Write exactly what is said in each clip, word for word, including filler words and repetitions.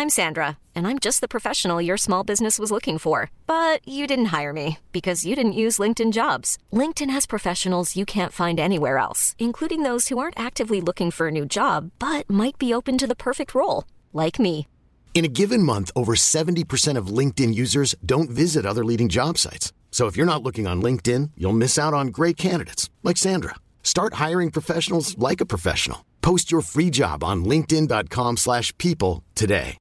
I'm Sandra, and I'm just the professional your small business was looking for. But you didn't hire me because you didn't use LinkedIn Jobs. LinkedIn has professionals you can't find anywhere else, including those who aren't actively looking for a new job, but might be open to the perfect role, like me. In a given month, over seventy percent of LinkedIn users don't visit other leading job sites. So if you're not looking on LinkedIn, you'll miss out on great candidates like Sandra. Start hiring professionals like a professional. Post your free job on linkedin.com slash people today.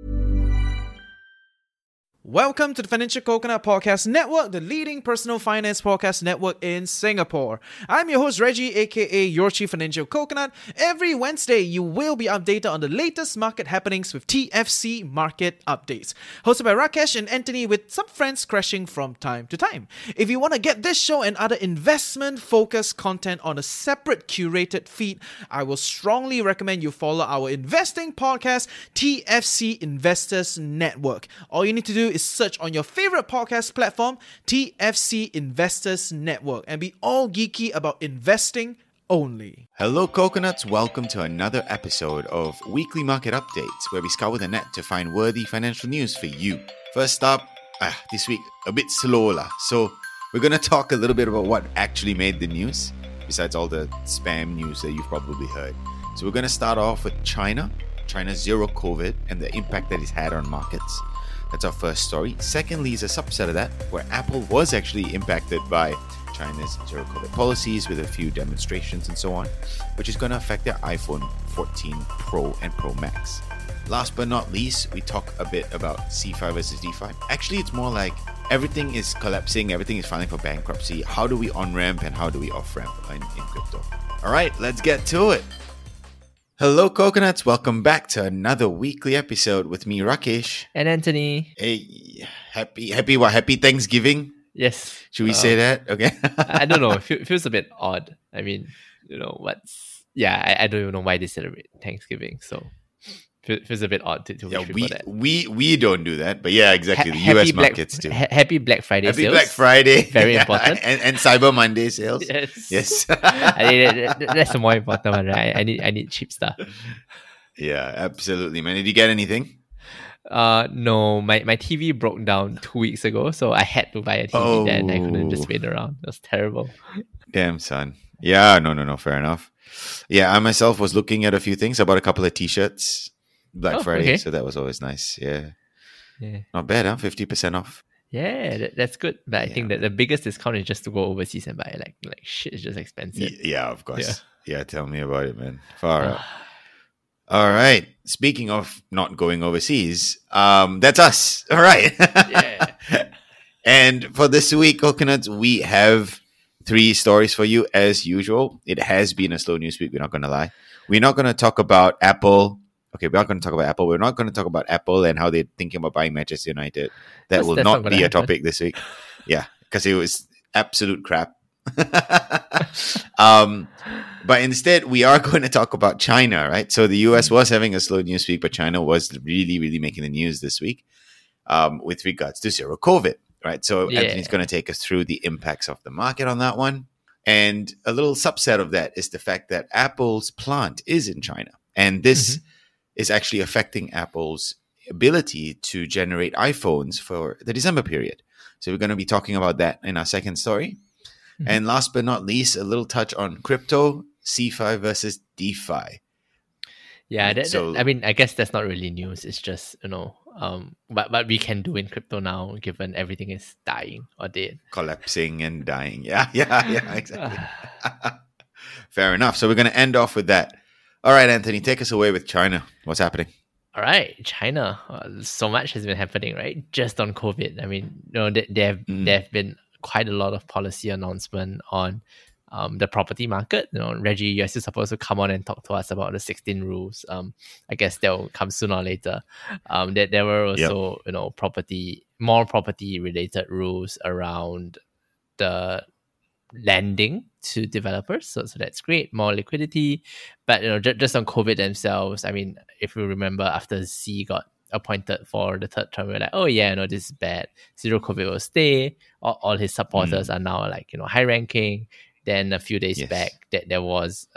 Welcome to the Financial Coconut Podcast Network, the leading personal finance podcast network in Singapore. I'm your host, Reggie, aka your Chief Financial Coconut. Every Wednesday, you will be updated on the latest market happenings with T F C Market Updates. Hosted by Rakesh and Anthony, with some friends crashing from time to time. If you want to get this show and other investment-focused content on a separate curated feed, I will strongly recommend you follow our investing podcast, T F C Investors Network. All you need to do is search on your favorite podcast platform, T F C Investors Network, and be all geeky about investing only. Hello coconuts, welcome to another episode of Weekly Market Updates, where we scour the net to find worthy financial news for you. First up, ah, this week, a bit slow lah. So we're going to talk a little bit about what actually made the news, besides all the spam news that you've probably heard. So we're going to start off with China, China's zero COVID, and the impact that it's had on markets. That's our first story. Secondly is a subset of that, where Apple was actually impacted by China's zero COVID policies with a few demonstrations and so on, which is going to affect their iPhone fourteen Pro and Pro Max. Last but not least, we talk a bit about C F I versus DeFi. Actually, it's more like everything is collapsing, everything is filing for bankruptcy. How do we on-ramp and how do we off-ramp in, in crypto? All right, let's get to it. Hello coconuts, welcome back to another weekly episode with me, Rakesh. And Anthony. Hey, happy, happy what? Happy Thanksgiving? Yes. Should we uh, say that? Okay. I don't know. It feel- feels a bit odd. I mean, you know, what's... Yeah, I, I don't even know why they celebrate Thanksgiving. So, it feels a bit odd to, to yeah, wish we, people that. we we don't do that. But yeah, exactly. Ha- the U S Black, markets do. Ha- happy Black Friday Happy sales. Black Friday. Very Yeah, important. And, and Cyber Monday sales. Yes. Yes. I mean, that- that- that's the more important one, right? I need, I need cheap stuff. Yeah, absolutely, man. Did you get anything? Uh, no, my, my T V broke down two weeks ago, so I had to buy a T V Oh. then. I couldn't just wait around. It was terrible. Damn, son. Yeah, no, no, no. Fair enough. Yeah, I myself was looking at a few things. I bought a couple of T-shirts Black Oh, Friday, okay. so that was always nice. Yeah. Yeah. Not bad, huh? fifty percent off. Yeah, that, that's good. But I Yeah, think that the biggest discount is just to go overseas and buy. Like, like shit is just expensive. Y- yeah, of course. Yeah. tell me about it, man. Far out. All right. Speaking of not going overseas, um, that's us. All right. Yeah. And for this week, Coconuts, we have three stories for you as usual. It has been a slow news week, we're not going to lie. We're not going to talk about Apple. Okay, we're not going to talk about Apple. We're not going to talk about Apple and how they're thinking about buying Manchester United. That That's- will that's not not gonna be a happen. topic this week. Yeah, because it was absolute crap. um, but instead, we are going to talk about China, right? So the U S was having a slow news week, but China was really, really making the news this week um, with regards to zero COVID, right? So Yeah. Anthony's going to take us through the impacts of the market on that one. And a little subset of that is the fact that Apple's plant is in China. And this Mm-hmm. is actually affecting Apple's ability to generate iPhones for the December period. So we're going to be talking about that in our second story. Mhm. And last but not least, a little touch on crypto, C F I versus DeFi. Yeah, that, So- that- I mean, I guess that's not really news. It's just, you know, um, but what we can do in crypto now, given everything is dying or dead. Collapsing and dying. Yeah, yeah, yeah, exactly. Fair enough. So we're going to end off with that. All right, Anthony, take us away with China. What's happening? All right, China. Uh, so much has been happening, right? Just on COVID. I mean, you know, there, there, have, Mm. there have been quite a lot of policy announcement on um, the property market. You know, Reggie, you're still supposed to come on and talk to us about the sixteen rules. Um, I guess that will come sooner or later. Um, that there were also, you know, property, more property related rules around the lending to developers. So, so that's great, more liquidity. But you know, just, just on COVID themselves, I mean, if you remember, after Xi got appointed for the third term, we we're like, oh yeah, no, this is bad. Zero COVID will stay. All, all his supporters are now like, you know, high ranking. Then a few days Yes. back, that there was a,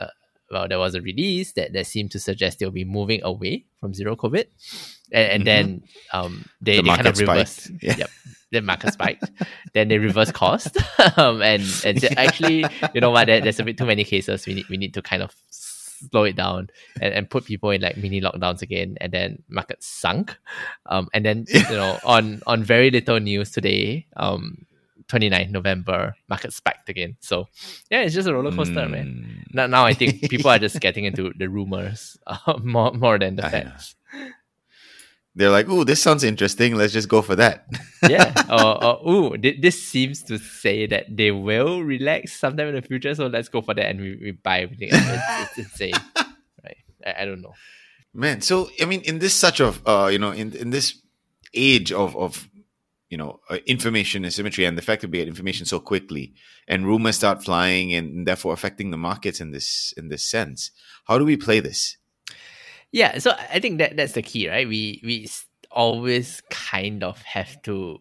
well, there was a release that, that seemed to suggest they'll be moving away from zero COVID. And, and mm-hmm. then um, they, the they kind of reversed. Yeah. Yep. The market spiked. Then they reversed cost. um, and and actually, you know what, there, there's a bit too many cases. We need we need to kind of slow it down and, and put people in like mini lockdowns again. And then market sunk. Um, and then, you know, on, on very little news today, um, twenty-ninth of November, market spiked again. So yeah, it's just a roller coaster, mm. man. Now, now I think people are just getting into the rumors uh, more, more than the I facts. Know. They're like, "Ooh, this sounds interesting. Let's just go for that." yeah. Or, or ooh, this seems to say that they will relax sometime in the future. So let's go for that, and we, we buy everything. It's, it's insane, right? I, I don't know, man. So I mean, in this such of uh, you know, in in this age of of you know uh, information asymmetry and the fact that we get information so quickly, and rumors start flying, and therefore affecting the markets in this in this sense, how do we play this? Yeah, so I think that that's the key, right? We we always kind of have to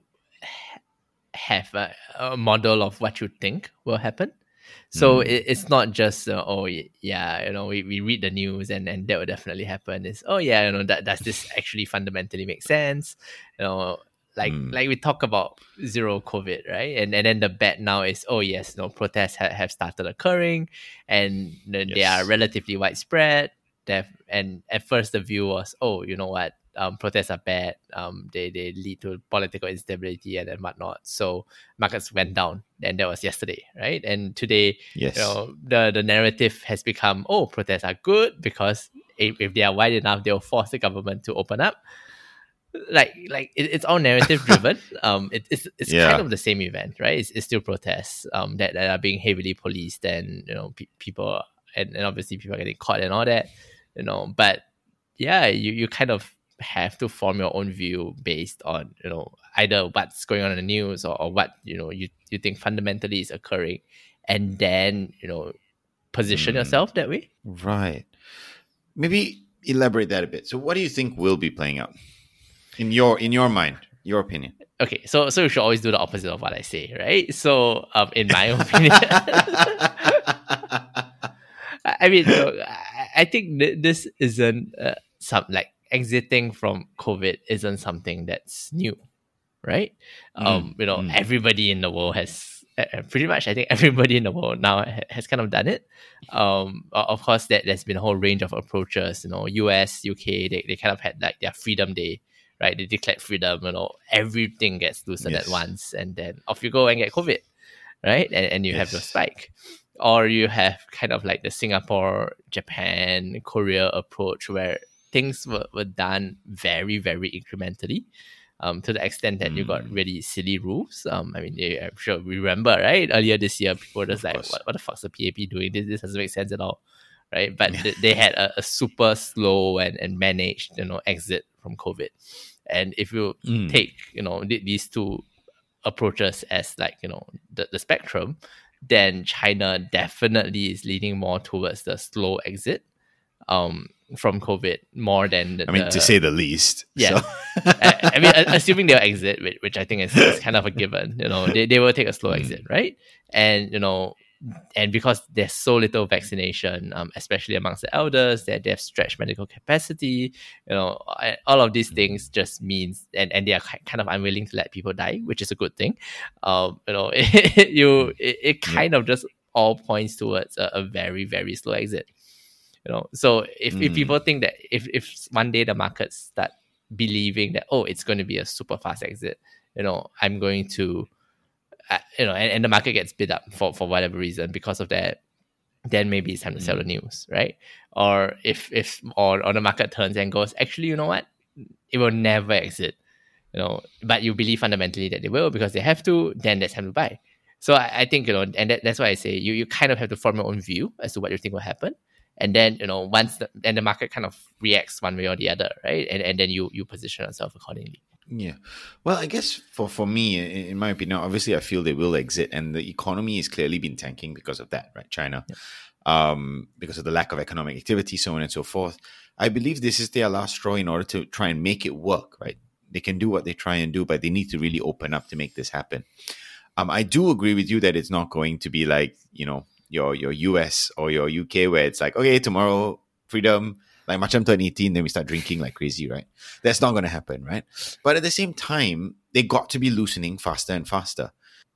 have a, a model of what you think will happen. So mm. it, it's not just, uh, oh, yeah, you know, we, we read the news and, and that will definitely happen. It's, oh, yeah, you know, that, does this actually fundamentally make sense? You know, like mm. like we talk about zero COVID, right? And and then the bet now is, oh, yes, you know, protests ha- have started occurring and yes. they are relatively widespread. And at first the view was, oh, you know what, um, protests are bad. Um, they, they lead to political instability and, and whatnot. So markets went down. And that was yesterday, right? And today, yes. you know, the, the narrative has become, oh, protests are good because if, if they are wide enough, they'll force the government to open up. Like, like it, it's all narrative driven. um, it, it's it's yeah. kind of the same event, right? It's, it's still protests um, that, that are being heavily policed and, you know, pe- people, and, and obviously people are getting caught and all that. You know, but yeah, you, you kind of have to form your own view based on, you know, either what's going on in the news or, or what, you know, you, you think fundamentally is occurring, and then, you know, position mm. yourself that way. Right. Maybe elaborate that a bit. So what do you think will be playing out in your in your mind, your opinion? Okay, so so you should always do the opposite of what I say, right? So um, in my opinion, I mean, look, I think th- this isn't uh, some like exiting from COVID isn't something that's new, right? Mm, um, you know, mm. everybody in the world has uh, pretty much. I think everybody in the world now ha- has kind of done it. Um, of course, that there's been a whole range of approaches. You know, U S, U K, they they kind of had like their Freedom Day, right? They declared freedom. You know, everything gets loosened yes. at once, and then off you go and get COVID, right? And and you yes. have your spike. Or you have kind of like the Singapore, Japan, Korea approach where things were, were done very, very incrementally um, to the extent that mm. you got really silly rules. Um, I mean, yeah, I'm sure we remember, right? Earlier this year, people were just of like, what, what the fuck's the P A P doing? This, this doesn't make sense at all, right? But th- they had a, a super slow and, and managed, you know, exit from COVID. And if you mm. take, you know, th- these two approaches as like, you know, the, the spectrum, then China definitely is leaning more towards the slow exit um, from COVID more than the, I mean, the, to say the least. Yeah. So. I, I mean, assuming they'll exit, which, which I think is, is kind of a given, you know, they, they will take a slow mm. exit, right? And, you know, and because there's so little vaccination, um, especially amongst the elders, that they have stretched medical capacity, you know, all of these things just means, and, and they are kind of unwilling to let people die, which is a good thing. Um, you know, it, you it, it kind yeah. of just all points towards a, a very, very slow exit. You know, so if, mm. if people think that if, if one day the markets start believing that, oh, it's going to be a super fast exit, you know, I'm going to Uh, you know, and, and the market gets bid up for, for whatever reason because of that, then maybe it's time to sell the news, right? Or if if or, or the market turns and goes, actually, you know what, it will never exit, you know, but you believe fundamentally that they will because they have to, then that's time to buy. So I, I think, you know, and that, that's why I say you you kind of have to form your own view as to what you think will happen. And then, you know, once the, then the market kind of reacts one way or the other, right? And and then you you position yourself accordingly. Yeah. Well, I guess for, for me, in my opinion, obviously I feel they will exit, and the economy has clearly been tanking because of that, right? China, yeah. um, because of the lack of economic activity, so on and so forth. I believe this is their last straw in order to try and make it work, right? They can do what they try and do, but they need to really open up to make this happen. Um, I do agree with you that it's not going to be like, you know, your your U S or your U K, where it's like, okay, tomorrow freedom, like macam twenty eighteen, then we start drinking like crazy, right? That's not going to happen, right? But at the same time, they got to be loosening faster and faster.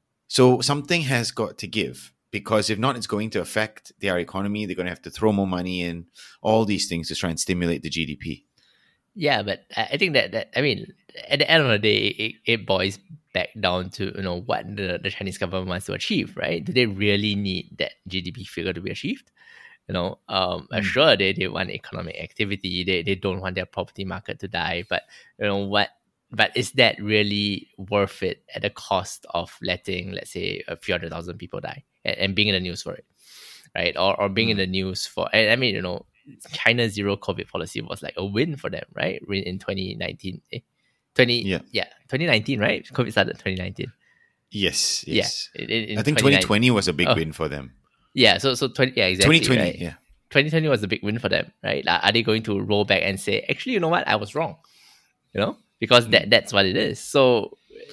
So something has got to give, because if not, it's going to affect their economy. They're going to have to throw more money in, all these things to try and stimulate the G D P. Yeah, but I think that, that I mean, at the end of the day, it, it boils back down to, you know, what the, the Chinese government wants to achieve, right? Do they really need that G D P figure to be achieved? You know, um, mm. sure, they, they want economic activity. They they don't want their property market to die. But, you know, what? But is that really worth it at the cost of letting, let's say, a few hundred thousand people die and, and being in the news for it, right? Or or being mm. in the news for, and I mean, you know, China's zero COVID policy was like a win for them, right? In twenty nineteen, eh? twenty yeah, yeah, twenty nineteen, right? COVID started in twenty nineteen. Yes, yes. Yeah, in, in I think twenty twenty was a big oh. win for them. Yeah, so so twenty, yeah, exactly. twenty twenty, right? yeah. twenty twenty was a big win for them, right? Like, are they going to roll back and say, actually, you know what, I was wrong, you know, because mm. that that's what it is. So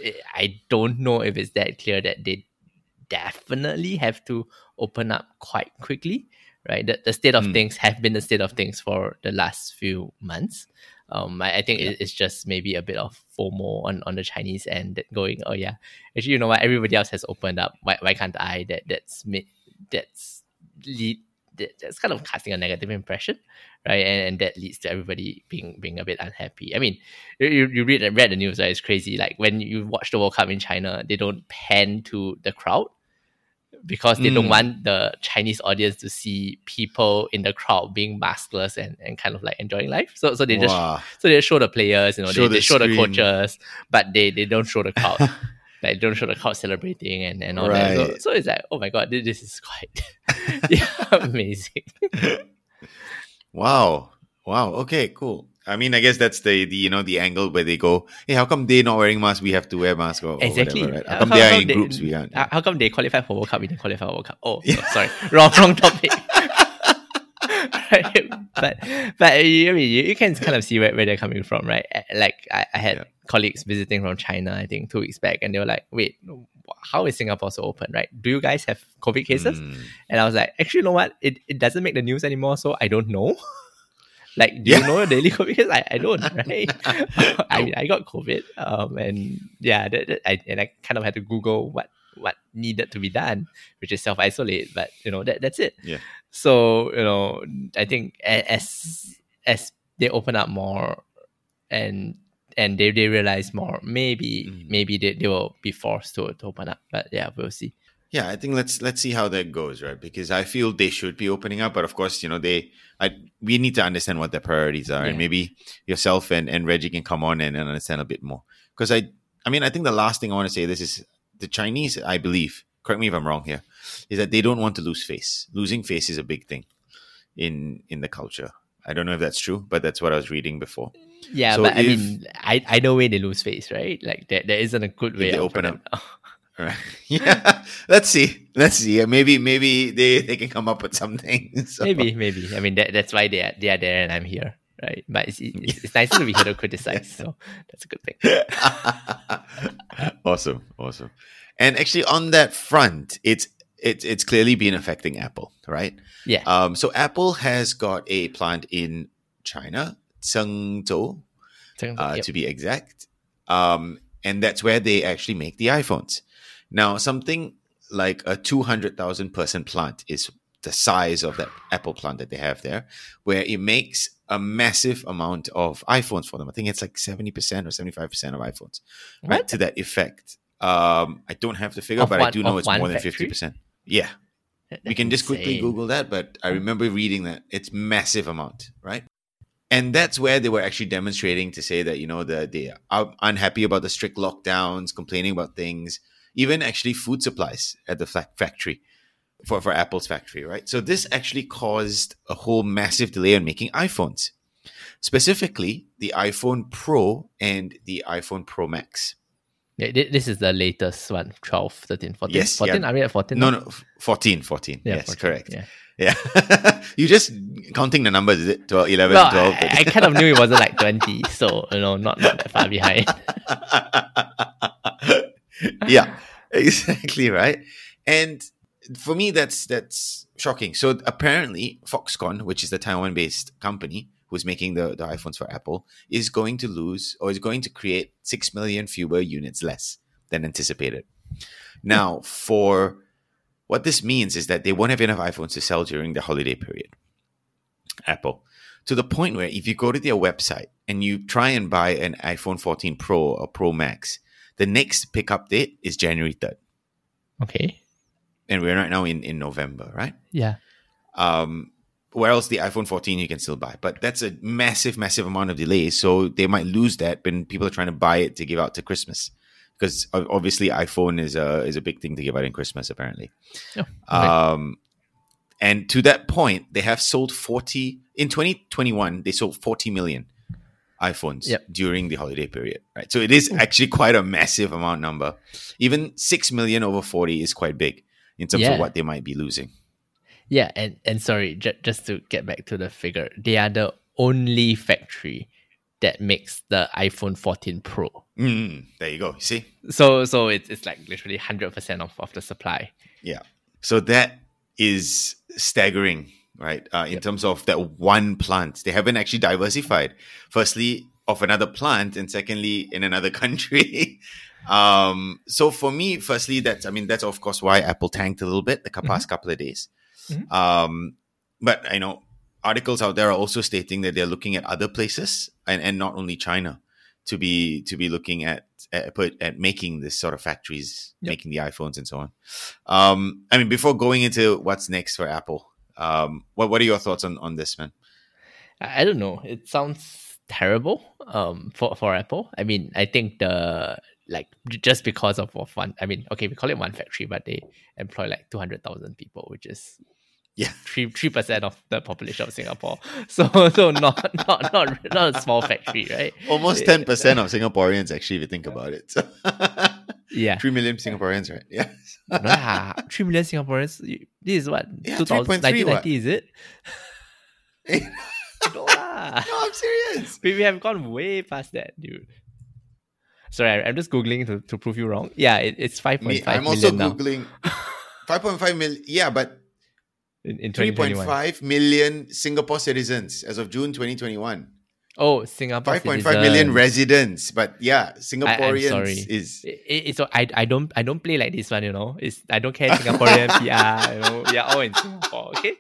I don't know if it's that clear that they definitely have to open up quite quickly, right? The, the state of mm. things have been the state of things for the last few months. Um, I, I think yeah. it's just maybe a bit of FOMO on, on the Chinese end, that going, oh yeah, actually, you know what, everybody else has opened up. Why why can't I? That that's that's lead that, that's kind of casting a negative impression, right? And, and that leads to everybody being being a bit unhappy. I mean, you you read read the news, right? It's crazy. Like when you watch the World Cup in China, they don't pan to the crowd, because they mm. don't want the Chinese audience to see people in the crowd being maskless and, and kind of like enjoying life. So so they just wow. so they show the players, you know, show they, the they show screen. the coaches, but they, they don't show the crowd. Like they don't show the crowd celebrating and, and all right. that. So, so it's like, oh my god, this, this is quite yeah, amazing. Wow. Wow. Okay, cool. I mean, I guess that's the, the you know the angle where they go, hey, how come they're not wearing masks? We have to wear masks or, or exactly. whatever, right? How come how, they are in they, groups? We can't. How come they qualify for World Cup? We didn't qualify for World Cup. Oh, yeah. oh sorry, wrong wrong topic. Right? But but I mean, you, you can kind of see where, where they're coming from, right? Like I, I had yeah. colleagues visiting from China, I think two weeks back, and they were like, "Wait, how is Singapore so open? Right? Do you guys have COVID cases?" Mm. And I was like, "Actually, you know what? It it doesn't make the news anymore, so I don't know." Like, do yeah. you know your daily COVID case? I, I don't, right? I mean, I got COVID, um, and yeah, that, that, I and I kind of had to Google what what needed to be done, which is self isolate. But you know, that that's it. Yeah. So you know, I think as as they open up more, and and they, they realize more, maybe mm. maybe they, they will be forced to, to open up. But yeah, we'll see. Yeah, I think let's let's see how that goes, right? Because I feel they should be opening up, but of course, you know, they I we need to understand what their priorities are, yeah. and maybe yourself and, and Reggie can come on and, and understand a bit more. Because I I mean, I think the last thing I want to say this is the Chinese, I believe, correct me if I'm wrong here, is that they don't want to lose face. Losing face is a big thing in in the culture. I don't know if that's true, but that's what I was reading before. Yeah, so but if, I mean, I I know way they lose face, right? Like there there isn't a good way they open up. Right. Yeah. Let's see. Let's see. Maybe maybe they, they can come up with something. So. Maybe, maybe. I mean that, that's why they are they are there and I'm here. Right. But it's it's, it's nicer to be here to criticize. So that's a good thing. Awesome. Awesome. And actually on that front, it's it's it's clearly been affecting Apple, right? Yeah. Um so Apple has got a plant in China, Zhengzhou, uh, yep. to be exact. Um and that's where they actually make the iPhones. Now, something like a two hundred thousand person plant is the size of that Apple plant that they have there, where it makes a massive amount of iPhones for them. I think it's like seventy percent or seventy-five percent of iPhones, what? right? To that effect. Um, I don't have the figure, of but one, I do know it's more factory? than fifty percent. Yeah. That's we can just insane. quickly Google that, but I remember reading that it's massive amount, right? And that's where they were actually demonstrating to say that, you know, the, they are unhappy about the strict lockdowns, complaining about things, even actually food supplies at the factory for, for Apple's factory, right? So this actually caused a whole massive delay on making iPhones, specifically the iPhone Pro and the iPhone Pro Max. Yeah, this is the latest one, twelve, thirteen, fourteen. Yes, fourteen, yeah. are we at fourteen? No, no, fourteen, fourteen. Yeah, yes, fourteen, correct. Yeah. Yeah. You're just counting the numbers, is it? twelve, eleven, well, twelve. I, I kind of knew it wasn't like twenty, so, you know, not, not that far behind. Yeah, exactly, right? And for me, that's that's shocking. So apparently, Foxconn, which is the Taiwan-based company who's making the, the iPhones for Apple, is going to lose or is going to create six million fewer units less than anticipated. Now, for what this means is that they won't have enough iPhones to sell during the holiday period. Apple. To the point where if you go to their website and you try and buy an iPhone fourteen Pro or Pro Max, the next pickup date is January third. Okay. And we're right now in, in November, right? Yeah. Um, whereas the iPhone fourteen you can still buy. But that's a massive, massive amount of delay. So they might lose that when people are trying to buy it to give out to Christmas. Because obviously iPhone is a, is a big thing to give out in Christmas, apparently. Oh, okay. Um, and to that point, they have sold forty... In twenty twenty-one, they sold forty million iPhones yep. during the holiday period, right? So it is actually quite a massive amount number. Even six million over forty is quite big in terms yeah. of what they might be losing. Yeah, and, and sorry, j- just to get back to the figure, they are the only factory that makes the iPhone fourteen Pro. Mm, there you go. See? So so it's it's like literally one hundred percent of, of the supply. Yeah. So that is staggering. Right, uh, in yep. terms of that one plant. They haven't actually diversified. Firstly, of another plant, and secondly, in another country. um, so for me, firstly, that's, I mean, that's of course why Apple tanked a little bit the past mm-hmm. couple of days. Mm-hmm. Um, but, I know, articles out there are also stating that they're looking at other places and, and not only China to be to be looking at at, put, at making this sort of factories, yep. making the iPhones and so on. Um, I mean, before going into what's next for Apple, Um, what what are your thoughts on, on this, man? I don't know. It sounds terrible um, for, for Apple. I mean, I think the, like, just because of, of one, I mean, okay, we call it one factory, but they employ like two hundred thousand people, which is yeah three three percent of the population of Singapore. So so not not not, not a small factory, right? Almost ten percent of Singaporeans, actually, if you think about it. So yeah. three million Singaporeans, right? Yeah. Nah, three million Singaporeans. This is what? Yeah, nineteen ninety, is it? No, lah. No, I'm serious. We, we have gone way past that, dude. Sorry, I, I'm just Googling to, to prove you wrong. Yeah, it, it's five point five Me, I'm also million Googling five point five million. Yeah, but in, in three point five million Singapore citizens as of June twenty twenty-one. Oh, Singapore five point five million residents, but yeah, Singaporeans I, I'm sorry. is. It, it's I I don't I don't play like this one, you know. It's I don't care Singaporean P R, you know. We are all in Singapore, okay.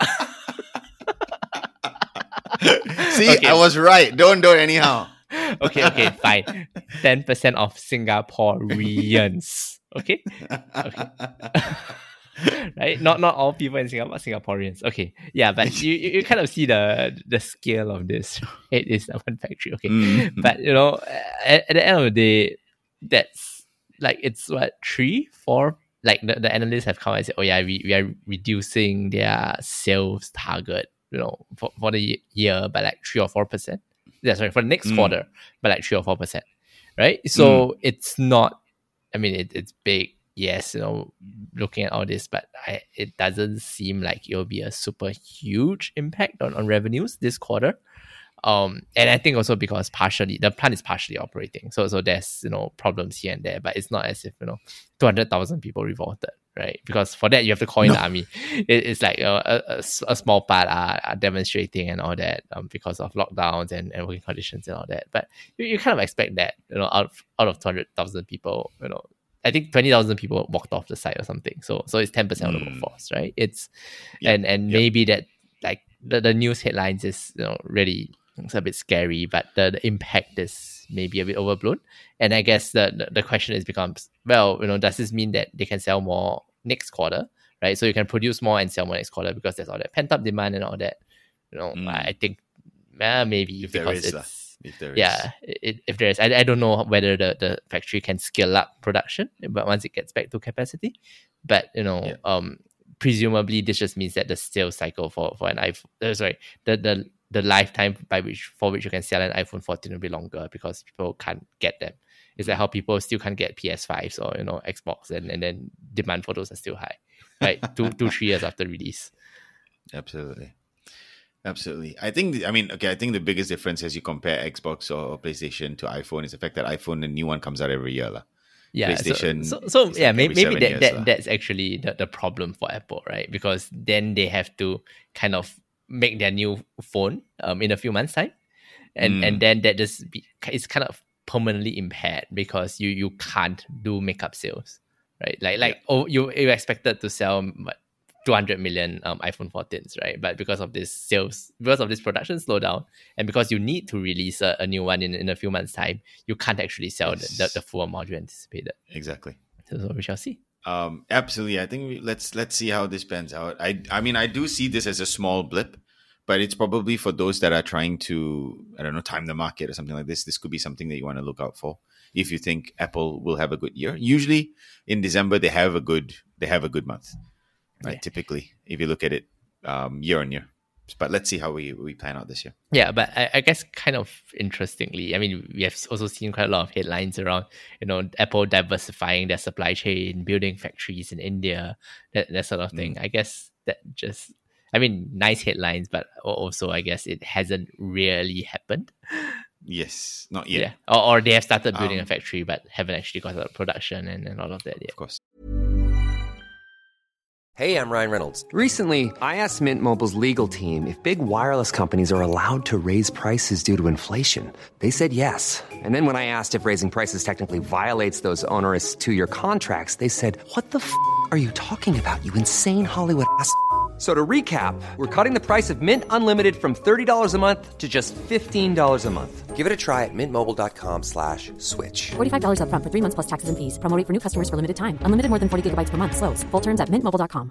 See, okay. I was right. Don't do it anyhow. okay, okay, fine. Ten percent of Singaporeans, okay. Okay. Right, not not all people in Singapore are Singaporeans. Okay, yeah, but you you kind of see the the scale of this. It is one factory, okay. Mm-hmm. But you know, at, at the end of the day, that's like it's what three, four. Like the, the analysts have come and said, oh yeah, we, we are reducing their sales target, you know, for, for the year by like three or four percent. Yeah, sorry, for the next mm. quarter by like three or four percent, right? So mm. it's not. I mean, it, it's big. Yes, you know, looking at all this, but I, it doesn't seem like it'll be a super huge impact on, on revenues this quarter. Um, and I think also because partially the plant is partially operating, so so there's you know problems here and there, but it's not as if you know two hundred thousand people revolted, right? Because for that you have to call in no. the army. It, it's like a, a, a small part are, are demonstrating and all that um, because of lockdowns and, and working conditions and all that. But you, you kind of expect that you know out of, out of two hundred thousand people, you know. I think twenty thousand people walked off the site or something. So so it's ten percent mm. of the workforce, right? It's yep. and and yep. maybe that like the, the news headlines is you know really it's a bit scary, but the, the impact is maybe a bit overblown. And I guess the, the the question is becomes, well, you know, does this mean that they can sell more next quarter, right? So you can produce more and sell more next quarter because there's all that pent up demand and all that. You know, mm. I think uh, maybe if because there is, it's uh. If there is. Yeah, it, if there is. I, I don't know whether the, the factory can scale up production, but once it gets back to capacity. But, you know, yeah. um, presumably this just means that the sales cycle for, for an iPhone, uh, sorry, the, the the lifetime by which for which you can sell an iPhone fourteen will be longer because people can't get them. It's like how people still can't get P S fives or, you know, Xbox and, and then demand for those are still high, right? two, two, three years after release. Absolutely. Absolutely. I think, the, I mean, okay, I think the biggest difference as you compare Xbox or PlayStation to iPhone is the fact that iPhone, the new one comes out every year. La. Yeah, PlayStation. So, so, so is yeah, like maybe, every maybe seven that, years that lah. that's actually the, the problem for Apple, right? Because then they have to kind of make their new phone um in a few months' time, and Mm. and then that just be, it's kind of permanently impaired because you you can't do makeup sales, right? Like like oh you you expected to sell what, two hundred million um, iPhone fourteens, right? But because of this sales, because of this production slowdown, and because you need to release a, a new one in, in a few months' time, you can't actually sell Yes. the, the, the full amount you anticipated. Exactly. So, so we shall see. Um, absolutely. I think we, let's let's see how this pans out. I I mean, I do see this as a small blip, but it's probably for those that are trying to, I don't know, time the market or something like this. This could be something that you want to look out for if you think Apple will have a good year. Usually in December they have a good they have a good month, right? Yeah. Typically, if you look at it um, year on year. But let's see how we, we plan out this year. Yeah, but I, I guess kind of interestingly, I mean, we have also seen quite a lot of headlines around, you know, Apple diversifying their supply chain, building factories in India, that, that sort of thing. Mm. I guess that just, I mean, nice headlines, but also I guess it hasn't really happened. Yes, not yet. Yeah, or, or they have started building um, a factory, but haven't actually got out of production and, and all of that yet. Of course. Hey, I'm Ryan Reynolds. Recently, I asked Mint Mobile's legal team if big wireless companies are allowed to raise prices due to inflation. They said yes. And then when I asked if raising prices technically violates those onerous two-year contracts, they said, what the f*** are you talking about, you insane Hollywood ass f- So to recap, we're cutting the price of Mint Unlimited from thirty dollars a month to just fifteen dollars a month. Give it a try at mintmobile.com slash switch. forty-five dollars up front for three months plus taxes and fees. Promo rate for new customers for limited time. Unlimited more than forty gigabytes per month. Slows full terms at mint mobile dot com.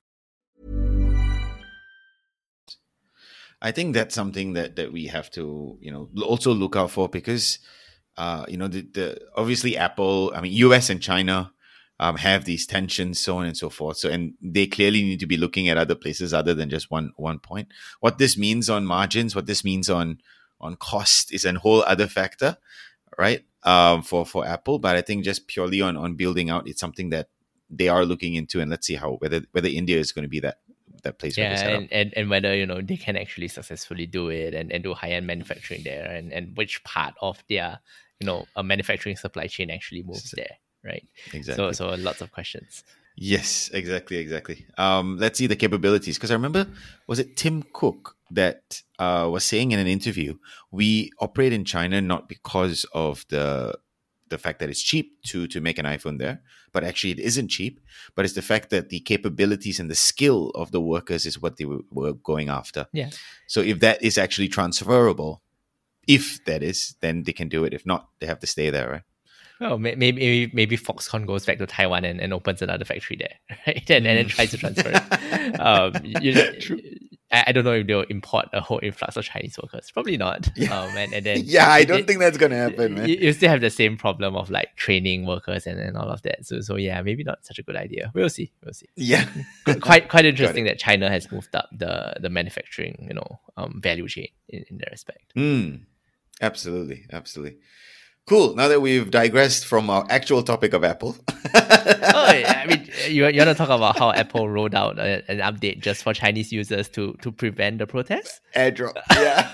I think that's something that, that we have to, you know, also look out for because, uh, you know, the, the obviously Apple, I mean, U S and China um, have these tensions, so on and so forth. So, and they clearly need to be looking at other places other than just one one point. What this means on margins, what this means on on cost is a whole other factor, right? Um, for for Apple, but I think just purely on on building out, it's something that they are looking into, and let's see how whether whether India is going to be that that place. Yeah, where they set and, up. and and whether you know they can actually successfully do it and, and do high end manufacturing there, and, and which part of their you know a manufacturing supply chain actually moves there, right? Exactly. So so lots of questions. Yes, exactly, exactly. Um, let's see the capabilities. Because I remember, was it Tim Cook that uh, was saying in an interview, we operate in China not because of the the fact that it's cheap to to make an iPhone there, but actually it isn't cheap, but it's the fact that the capabilities and the skill of the workers is what they were, were going after. Yeah. So if that is actually transferable, if that is, then they can do it. If not, they have to stay there, right? Well, maybe maybe Foxconn goes back to Taiwan and, and opens another factory there, right? And, and then tries to transfer it. Um, you, I, I don't know if they'll import a whole influx of Chinese workers. Probably not. Yeah, um, and, and then yeah I don't it, think that's going to happen, man. You, you still have the same problem of like training workers and, and all of that. So so yeah, maybe not such a good idea. We'll see. We'll see. Yeah. quite quite interesting that China has moved up the the manufacturing, you know, um, value chain in, in that respect. Mm, absolutely, absolutely. Cool. Now that we've digressed from our actual topic of Apple. oh, yeah, I mean, you, you want to talk about how Apple rolled out a, an update just for Chinese users to, to prevent the protests? AirDrop, yeah.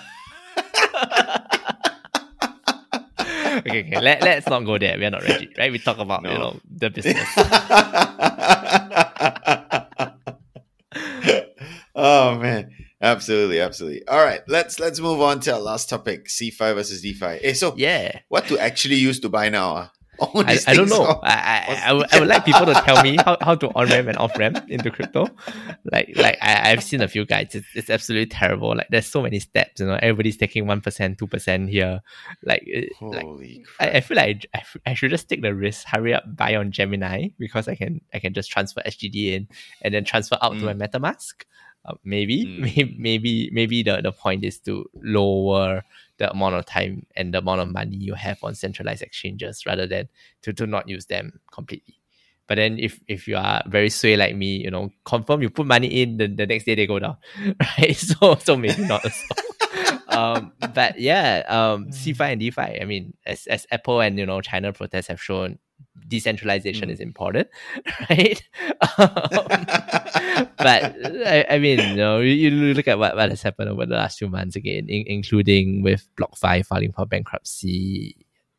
okay, okay. Let, let's not go there. We're not ready, right? We talk about, no. you know, the business. Oh, man. Absolutely, absolutely. All right, let's let's move on to our last topic: C five versus D five. Hey, so yeah, what to actually use to buy now? Uh? All I, I don't know. Are, I, I, I, would, I would like people to tell me how, how to on ramp and off ramp into crypto. Like like I, I've seen a few guides. It's, it's absolutely terrible. Like there's so many steps. You know, everybody's taking one percent, two percent here. Like, holy like, crap! I, I feel like I, I should just take the risk. Hurry up, buy on Gemini because I can I can just transfer S G D in and then transfer out mm. to my MetaMask. Uh, maybe, mm. maybe, maybe, maybe the, the point is to lower the amount of time and the amount of money you have on centralized exchanges rather than to, to not use them completely. But then if, if you are very sway like me, you know, confirm you put money in, the, the next day they go down, right? So, so maybe not as um, but yeah, um, C five and D five, I mean, as, as Apple and, you know, China protests have shown, decentralization mm. is important, right? um, but I, I mean, you know, you, you look at what, what has happened over the last few months again, in, including with BlockFi filing for bankruptcy.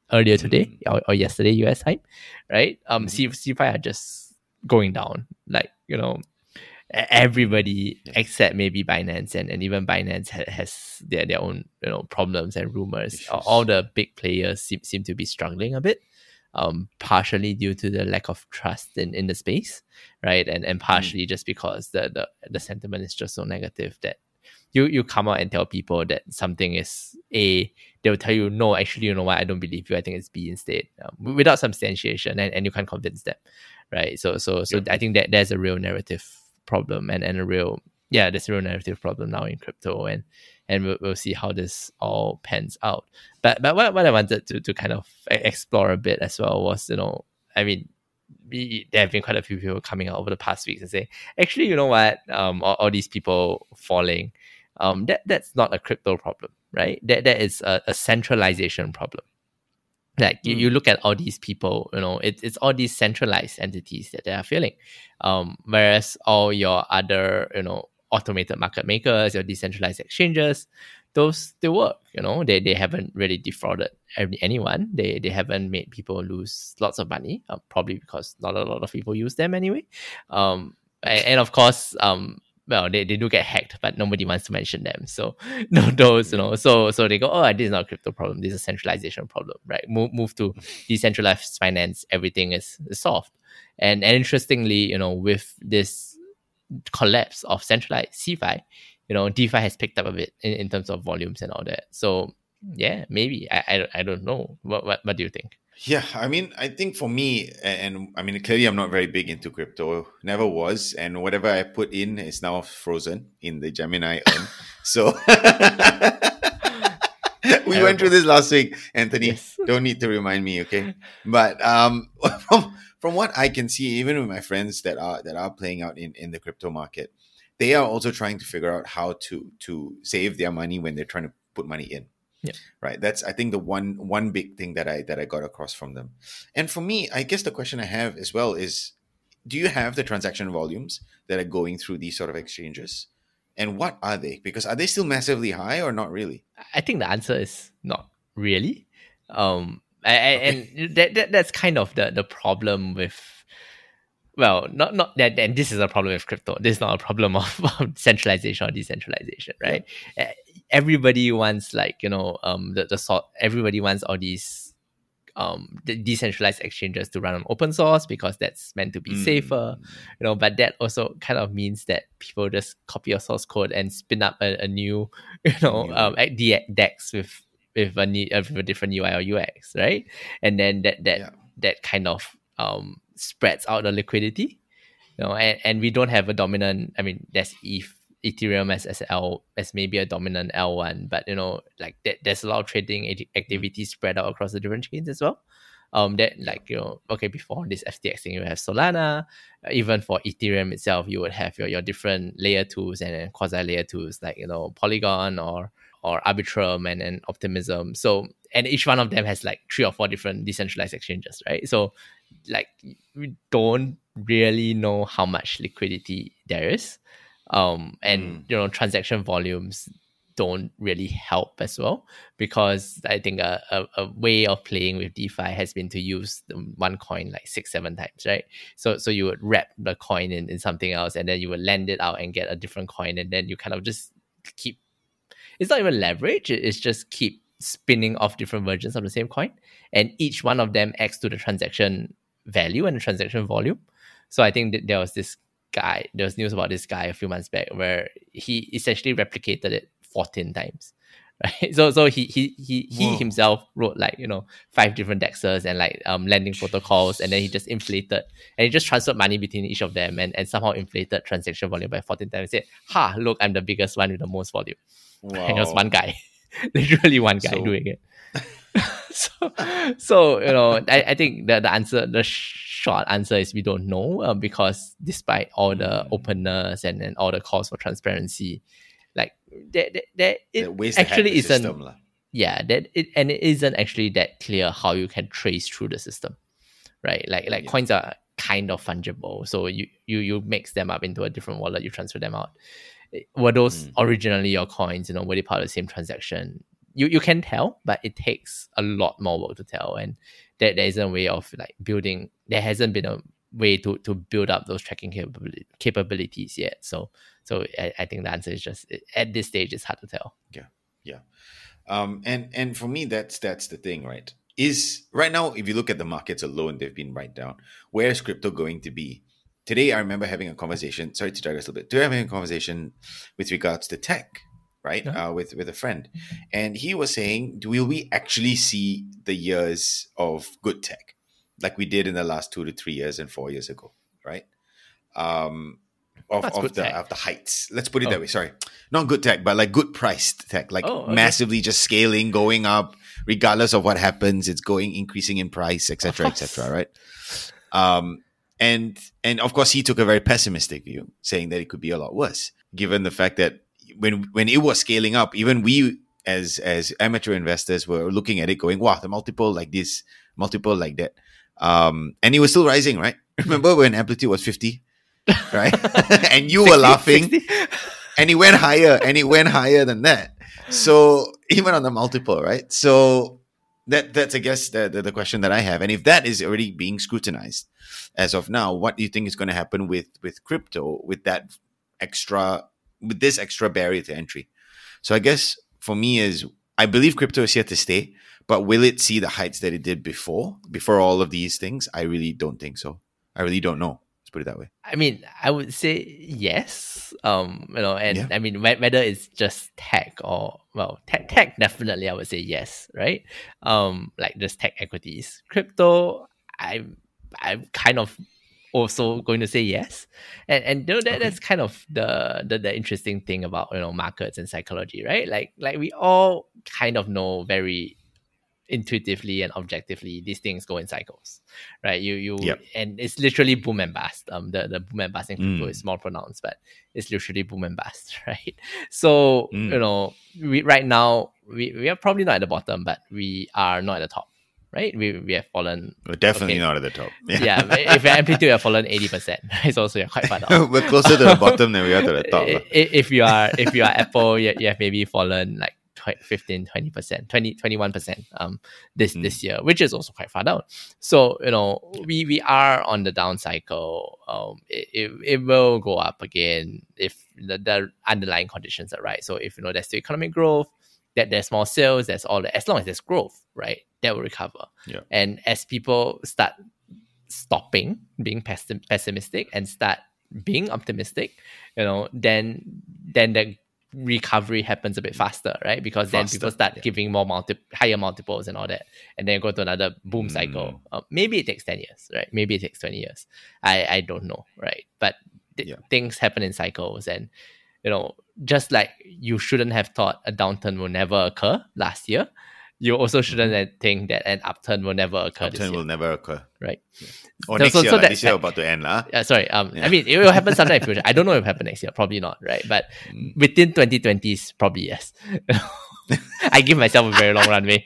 earlier today or, or yesterday U S time, right? Um, mm-hmm. C CeFi are just going down. Like, you know, everybody yeah. except maybe Binance, and, and even Binance ha- has their, their own, you know, problems and rumors. Issues. All the big players seem, seem to be struggling a bit, um, partially due to the lack of trust in, in the space, right? And and partially mm. just because the, the the sentiment is just so negative that you you come out and tell people that something is A, they'll tell you, no, actually, you know what, I don't believe you, I think it's B instead, um, without substantiation, and, and you can't convince them, right? So so so yeah. I think that there's a real narrative problem and, and a real yeah there's a real narrative problem now in crypto, and and we'll, we'll see how this all pans out. But but what, what I wanted to, to kind of explore a bit as well was, you know, I mean, we, there have been quite a few people coming out over the past weeks and saying, actually, you know what, um all, all these people falling, um that that's not a crypto problem, right? That that is a, a centralization problem. Like you, you look at all these people, you know, it, it's all these centralized entities that they are failing. Um, whereas all your other, you know, automated market makers, your decentralized exchanges, those they work, you know, they they haven't really defrauded any, anyone. They they haven't made people lose lots of money, uh, probably because not a lot of people use them anyway. Um, and, and of course, um. Well, they, they do get hacked, but nobody wants to mention them. So, no, those, you know, so so they go, oh, this is not a crypto problem. This is a centralization problem, right? Move move to decentralized finance, everything is, is solved. And, and interestingly, you know, with this collapse of centralized CeFi, you know, DeFi has picked up a bit in, in terms of volumes and all that. So, yeah, maybe. I I, I don't know. What, what what do you think? Yeah, I mean, I think for me, and, and I mean, clearly I'm not very big into crypto, never was. And whatever I put in is now frozen in the Gemini urn. So we went through this last week, Anthony. Yes. Don't need to remind me, okay? But um, from, from what I can see, even with my friends that are that are playing out in, in the crypto market, they are also trying to figure out how to to save their money when they're trying to put money in. Yeah. Right. That's, I think, the one one big thing that I that I got across from them. And for me, I guess the question I have as well is, do you have the transaction volumes that are going through these sort of exchanges? And what are they? Because are they still massively high or not really? I think the answer is not really. Um, I, okay. And that, that that's kind of the, the problem with, well, not not that, and this is a problem with crypto. This is not a problem of, of centralization or decentralization, right? Yeah. Everybody wants, like, you know, um, the the sort. Everybody wants all these um the decentralized exchanges to run on open source because that's meant to be mm. safer, you know. But that also kind of means that people just copy your source code and spin up a, a new, you know, new. um DEX with with a new, with a different U I or U X, right? And then that that yeah. that kind of um. spreads out the liquidity, you know, and, and we don't have a dominant, I mean, there's E T H, Ethereum as, as L, as maybe a dominant L one, but, you know, like that, there's a lot of trading activity spread out across the different chains as well. Um, that, like, you know, okay, before this F T X thing, you have Solana. Even for Ethereum itself, you would have your, your different layer twos and then quasi layer twos, like, you know, Polygon or or Arbitrum and, and Optimism. So, and each one of them has like three or four different decentralized exchanges, right? So, like, we don't really know how much liquidity there is. Um, and, mm. you know, transaction volumes don't really help as well, because I think a, a, a way of playing with DeFi has been to use the one coin like six, seven times, right? So so you would wrap the coin in, in something else, and then you would lend it out and get a different coin, and then you kind of just keep, it's not even leverage, it's just keep spinning off different versions of the same coin, and each one of them adds to the transaction value and the transaction volume. So I think that there was this guy, there was news about this guy a few months back where he essentially replicated it fourteen times, right? So so he he he he himself wrote like, you know, five different dexes and like um lending protocols, and then he just inflated and he just transferred money between each of them, and, and somehow inflated transaction volume by fourteen times. He said, ha, look, I'm the biggest one with the most volume. Wow. And it was one guy. Literally one guy so... doing it. so so you know, I, I think the, the answer, the short answer is we don't know, um, because despite all the openness and, and all the calls for transparency, like that, that, that it actually isn't system, yeah that it and it isn't actually that clear how you can trace through the system, right? Like like yeah. coins are kind of fungible, so you you you mix them up into a different wallet, you transfer them out. Were those mm. originally your coins? You know, were they part of the same transaction? you, you can tell, but it takes a lot more work to tell. And there, there isn't a way of like building, there hasn't been a way to to build up those tracking capability, capabilities yet. So so I, I think the answer is just, at this stage, it's hard to tell. Yeah, yeah. Um, and and for me, that's that's the thing, right? Is right now, if you look at the markets alone, they've been right down. Where is crypto going to be? Today, I remember having a conversation. Sorry to digress a little bit. Today, having a conversation with regards to tech, right? Uh, with with a friend, and he was saying, will we actually see the years of good tech, like we did in the last two to three years and four years ago, right? Um, of, That's of good the tech. of the heights. Let's put it Oh. that way. Sorry, not good tech, but like good priced tech, like Oh, okay. massively just scaling, going up, regardless of what happens. It's going increasing in price, et cetera, et cetera. Right? Um, and and of course, he took a very pessimistic view, saying that it could be a lot worse, given the fact that when when it was scaling up, even we as as amateur investors were looking at it, going, "Wow, the multiple like this, multiple like that," um, and it was still rising, right? Remember when Amplitude was fifty, right? And you were laughing, and it went higher, and it went higher than that. So even on the multiple, right? So that that's I guess the, the the question that I have, and if that is already being scrutinized as of now, what do you think is going to happen with with crypto, with that extra, with this extra barrier to entry? So I guess for me is, I believe crypto is here to stay, but will it see the heights that it did before, before all of these things? I really don't think so. I really don't know. Let's put it that way. I mean, I would say yes. Um, you know, and Yeah. I mean, wh- whether it's just tech or, well, tech, tech definitely, I would say yes, right? Um, like just tech equities, crypto. I, I'm kind of also going to say yes, and and you know that Okay. that's kind of the, the the interesting thing about, you know, markets and psychology, right? Like like we all kind of know very intuitively and objectively these things go in cycles, right? You you Yep. and it's literally boom and bust. Um, the the boom and bust in crypto Mm. is more pronounced, but it's literally boom and bust, right? So Mm. you know, we right now we, we are probably not at the bottom, but we are not at the top, right? We we have fallen. We're definitely okay. not at the top. Yeah, if your amplitude have fallen eighty percent, it's also you're quite far down. We're closer to the bottom than we are to the top. I- lah. i- if you are if you are Apple, you, you have maybe fallen like tw- fifteen, twenty percent, twenty, twenty-one percent um this Mm. this year, which is also quite far down. So you know, we we are on the down cycle. Um it, it, it will go up again if the, the underlying conditions are right. So if you know there's still economic growth, that there's more sales, that's all that, as long as there's growth, right, that will recover. Yeah. And as people start stopping being pessim- pessimistic and start being optimistic, you know, then then the recovery happens a bit faster, right? Because then Faster, people start yeah. giving more multi- higher multiples and all that, and then go to another boom Mm. cycle. Uh, maybe it takes ten years, right? Maybe it takes twenty years. I I don't know, right? But th- Yeah. things happen in cycles, and you know, just like you shouldn't have thought a downturn will never occur last year, you also shouldn't have think that an upturn will never occur this Upturn year, will never occur. right? Or So- next so- year, so lah. that- this year that- about to end. lah. Uh, sorry, um, Yeah. I mean, it will happen sometime in the future. I don't know if it will happen next year. Probably not, right? But Mm. within twenty twenties, probably yes. I give myself a very long runway.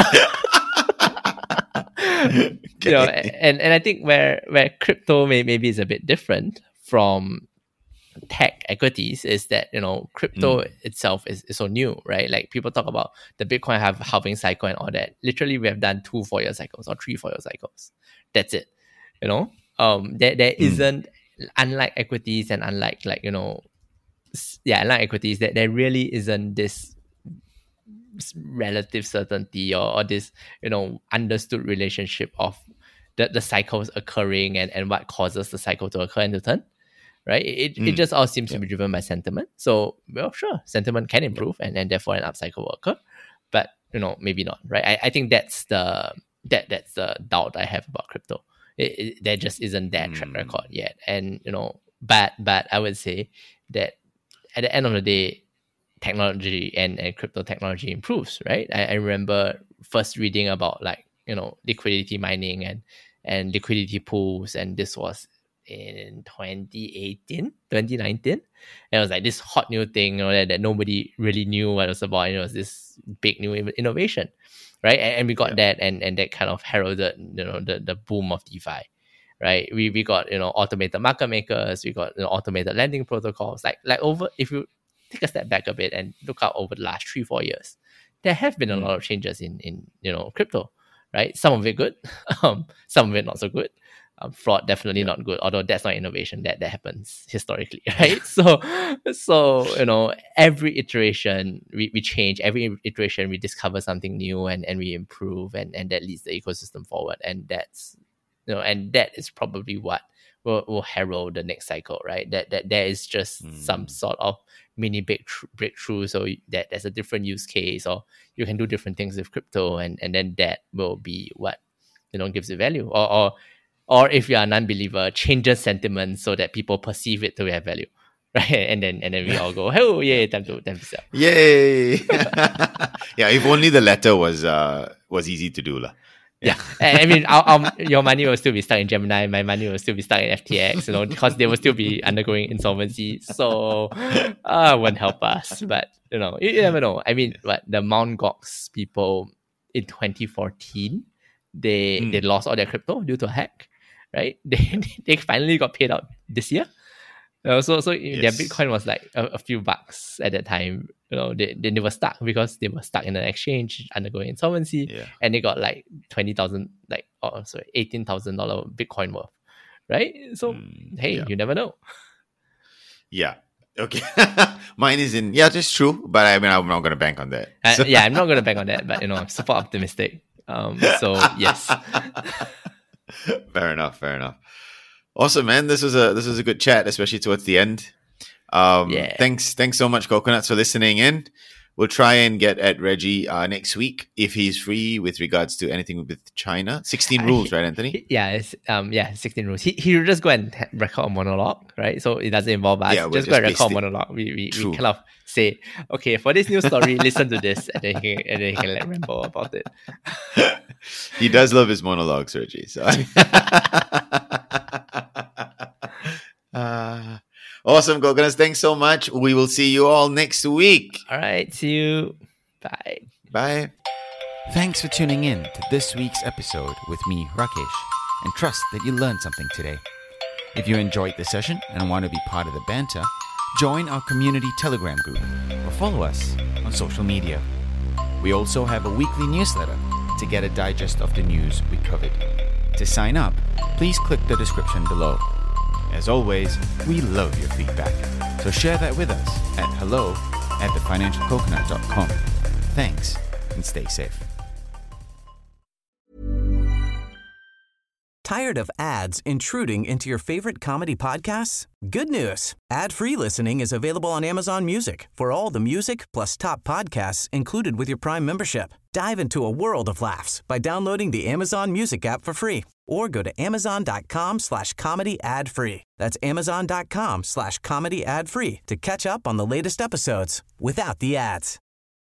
You know, and, and I think where where crypto may, maybe is a bit different from tech equities is that, you know, crypto itself is, is so new, right? Like people talk about the Bitcoin have halving cycle and all that. Literally, we have done two four year cycles or three four year cycles. That's it. You know, um, there there isn't, unlike equities and unlike like you know, s- yeah, unlike equities, that there really isn't this s- relative certainty or, or this, you know, understood relationship of the, the cycles occurring and, and what causes the cycle to occur and to turn, right? It, it Mm. just all seems to be driven by sentiment. So, well, sure, sentiment can improve and, and therefore an upcycle will occur, but, you know, maybe not, right? I, I think that's the that that's the doubt I have about crypto. It, it, there just isn't that track Mm. record yet. And, you know, but, but I would say that at the end of the day, technology and, and crypto technology improves, right? I, I remember first reading about like, you know, liquidity mining and, and liquidity pools. And this was in twenty eighteen, twenty nineteen. And it was like this hot new thing, you know, that, that nobody really knew what it was about. And it was this big new in- innovation, right? And, and we got Yeah. that, and, and that kind of heralded, you know, the, the boom of DeFi. Right, we we got, you know, automated market makers, we got, you know, automated lending protocols. Like like over, if you take a step back a bit and look out over the last three four years, there have been a lot of changes in, in you know, crypto, right? Some of it good, um, some of it not so good. Um, fraud definitely yeah. not good, although that's not innovation, that that happens historically, right? so so you know, every iteration we, we change, every iteration we discover something new, and and we improve, and and that leads the ecosystem forward. And that's, you know, and that is probably what will, will herald the next cycle, right? That that there is just mm. some sort of mini breakthrough, breakthrough so that there's a different use case, or you can do different things with crypto, and and then that will be what, you know, gives it value, or or Or if you're a non-believer, changes sentiment so that people perceive it to have value, right? And then and then we all go, oh yeah, time to time to sell. Yay! Yeah, if only the letter was uh was easy to do, lah. Yeah, yeah. I mean, our, our, your money will still be stuck in Gemini. My money will still be stuck in F T X, you know, because they will still be undergoing insolvency. So, uh, won't help us. But you know, you, you never know. I mean, what the Mt. Gox people in twenty fourteen, they mm. they lost all their crypto due to a hack. Right, they they finally got paid out this year. Uh, so so yes. Their Bitcoin was like a, a few bucks at that time. You know, they, they they were stuck because they were stuck in an exchange undergoing insolvency, yeah. and they got like twenty thousand, like oh sorry, eighteen thousand dollar Bitcoin worth. Right, so mm, hey, yeah. you never know. Yeah. Okay. Mine is in yeah, that's true. But I mean, I'm not gonna bank on that. Uh, so. Yeah, I'm not gonna bank on that. But you know, I'm super optimistic. Um. So yes. Fair enough, fair enough. Awesome, man. This was a this was a good chat, especially towards the end. Um yeah. thanks thanks so much, Coconuts, for listening in. We'll try and get at Reggie uh, next week if he's free with regards to anything with China. sixteen uh, rules, he, right, Anthony? Yeah, it's, um yeah, sixteen rules. He he will just go and record a monologue, right? So it doesn't involve us. Yeah, just, just go and record it. a monologue. We we, we kind of say, okay, for this news story, listen to this, and then he can, and then he can like ramble about it. He does love his monologues, Reggie. So. uh, awesome, Coconuts. Thanks so much. We will see you all next week. All right. See you. Bye. Bye. Thanks for tuning in to this week's episode with me, Rakesh, and trust that you learned something today. If you enjoyed the session and want to be part of the banter, join our community Telegram group or follow us on social media. We also have a weekly newsletter to get a digest of the news we covered. To sign up, please click the description below. As always, we love your feedback, so share that with us at hello at the financial coconut dot com. Thanks, and stay safe. Tired of ads intruding into your favorite comedy podcasts? Good news! Ad-free listening is available on Amazon Music for all the music plus top podcasts included with your Prime membership. Dive into a world of laughs by downloading the Amazon Music app for free or go to amazon.com slash comedy ad free. That's amazon.com slash comedy ad free to catch up on the latest episodes without the ads.